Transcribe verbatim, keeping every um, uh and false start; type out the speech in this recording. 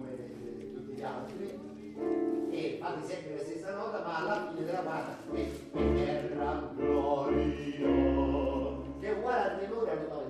come tutti gli altri, e fate sempre la stessa nota, ma alla fine della parte è terra gloria, che è uguale al tenore alla nota